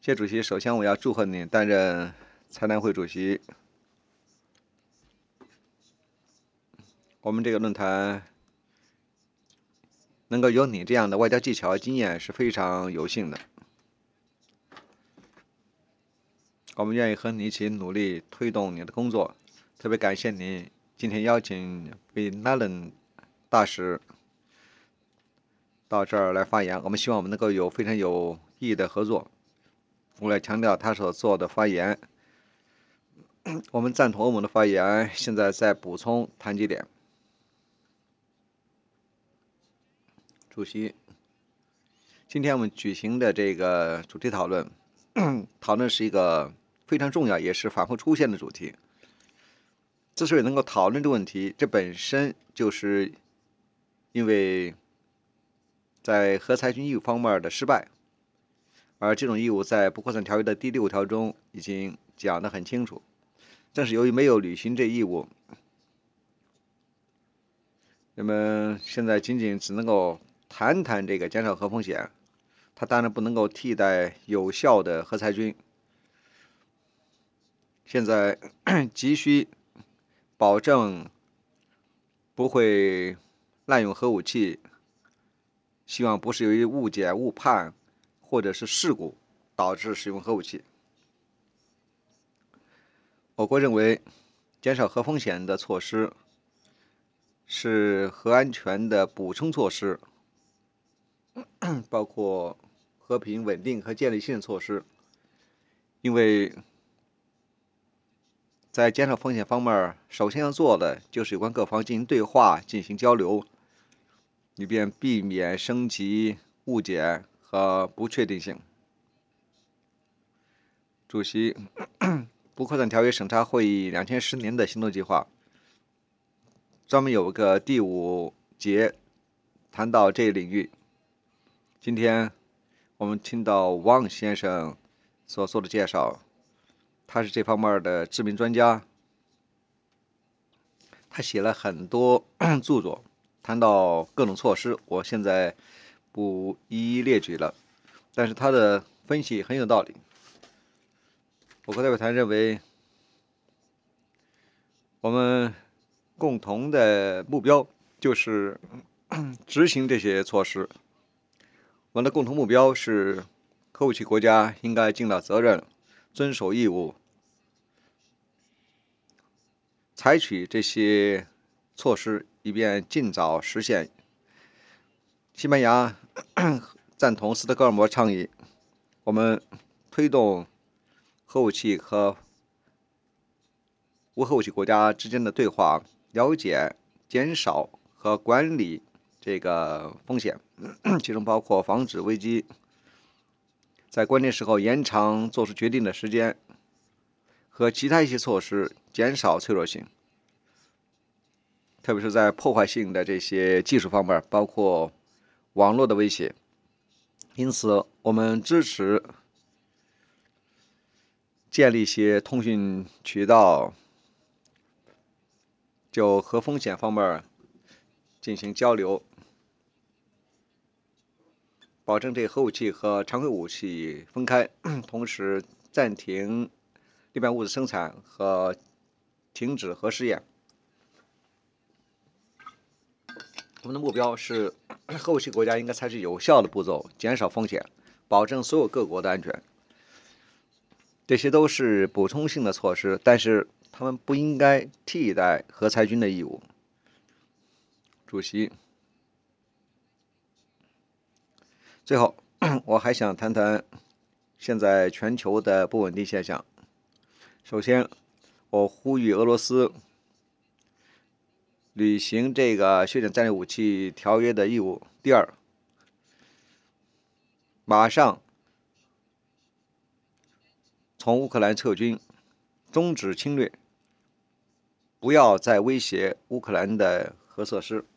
谢主席，首先我要祝贺你担任财南会主席。我们这个论坛能够有你这样的外交技巧经验是非常有幸的。我们愿意和你一起努力推动你的工作。特别感谢你今天邀请Bin Laden 大使到这儿来发言。我们希望我们能够有非常有意义的合作。我来强调他所做的发言。我们赞同欧盟的发言，现在再补充谈几点。主席，今天我们举行的这个主题讨论，讨论是一个非常重要也是反复出现的主题。之所以能够讨论这个问题，这本身就是因为在核裁军义务方面的失败，而这种义务在不扩散条约的第6条中已经讲得很清楚。正是由于没有履行这义务，那么现在仅仅只能够谈谈这个减少核风险，它当然不能够替代有效的核裁军。现在急需保证不会滥用核武器，希望不是由于误解、误判或者是事故导致使用核武器。我国认为，减少核风险的措施是核安全的补充措施，包括和平、稳定和建立性的措施。因为在减少风险方面，首先要做的就是有关各方进行对话、进行交流，以便避免升级、误解和不确定性。主席，不扩散条约审查会议2010年的行动计划专门有个第5节谈到这一领域。今天我们听到汪先生所做的介绍，他是这方面的知名专家，他写了很多著作，谈到各种措施，我现在不一一列举了，但是他的分析很有道理。我国代表团认为，我们共同的目标就是执行这些措施。我们的共同目标是，核武器国家应该尽到责任，遵守义务，采取这些措施，以便尽早实现。西班牙赞同斯德哥尔摩倡议，我们推动核武器和无核武器国家之间的对话，了解、减少和管理这个风险，其中包括防止危机，在关键时候延长做出决定的时间，和其他一些措施减少脆弱性，特别是在破坏性的这些技术方面，包括网络的威胁。因此，我们支持建立一些通讯渠道，就核风险方面进行交流，保证这核武器和常规武器分开，同时暂停裂变物质生产和停止核试验。我们的目标是，核武器国家应该采取有效的步骤，减少风险，保证所有各国的安全。这些都是补充性的措施，但是他们不应该替代核裁军的义务。主席，最后我还想谈谈现在全球的不稳定现象。首先，我呼吁俄罗斯履行这个削减战略武器条约的义务。第二，马上从乌克兰撤军，终止侵略，不要再威胁乌克兰的核设施。